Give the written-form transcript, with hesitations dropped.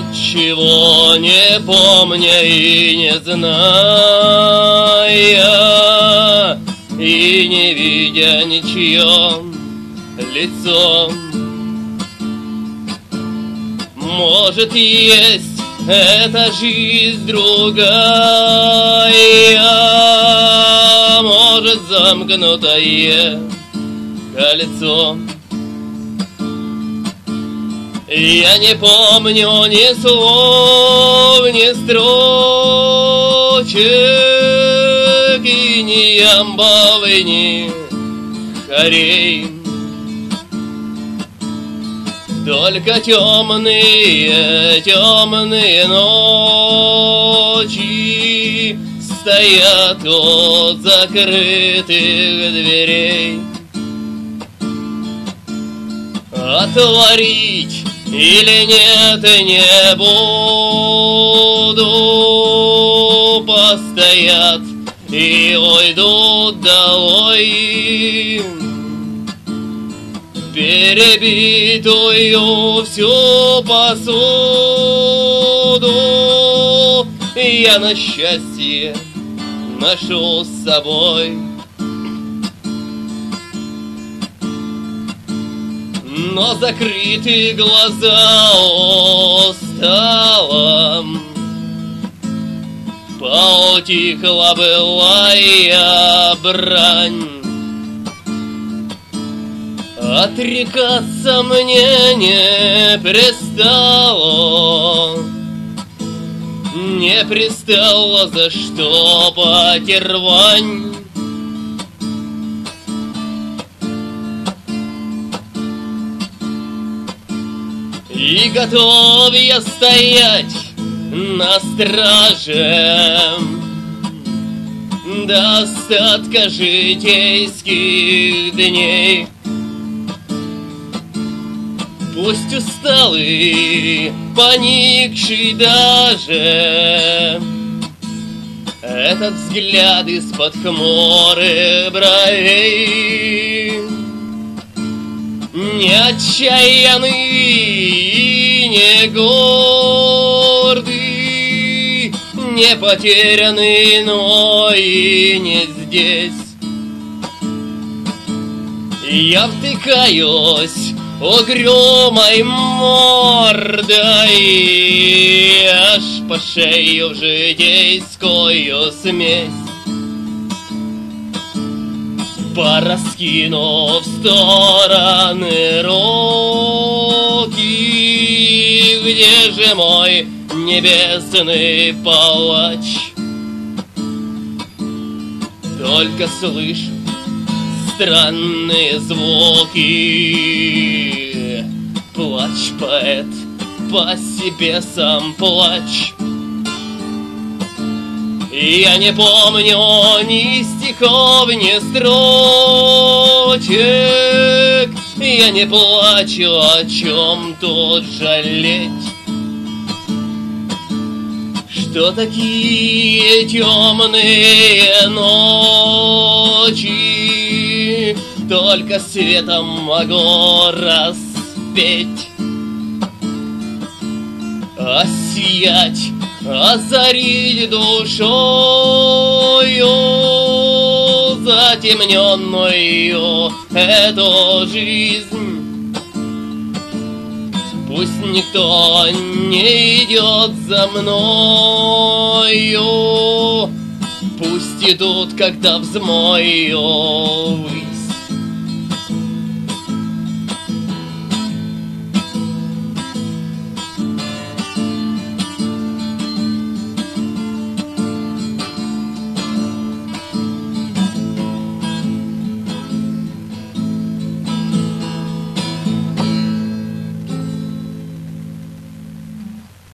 ничего не помня и не зная, и не видя ничье лицо. Может, есть эта жизнь другая, может, замкнутое кольцо. Я не помню ни слов, ни строчек, и ни ямбовы, ни хорей. Только темные, темные ночи стоят от закрытых дверей. Отворить или нет, не буду. Постоят и уйдут долой. Перебитую всю посуду я на счастье ношу с собой. Но закрыты глаза устала, поутихла былая брань. Отрекаться мне не пристало, не пристало, за что потервань. И готов я стоять на страже до остатка житейских дней. Пусть усталый, поникший даже, этот взгляд из-под хмурых бровей, не отчаянный, не гордый, не потерянный, но и не здесь. Я втыкаюсь угрюмой мордой аж по шею в житейскую смесь. Пораскинув в стороны руки, где же мой небесный палач? Только слышу странные звуки. Плачь, поэт, по себе сам плачь. Я не помню ни стихов, ни строчек. Я не плачу, о чем тут жалеть. Что такие темные ночи только светом могу распеть. Осиять, озарить душою затемненную эту жизнь. Пусть никто не идет за мною, пусть идут, когда взмою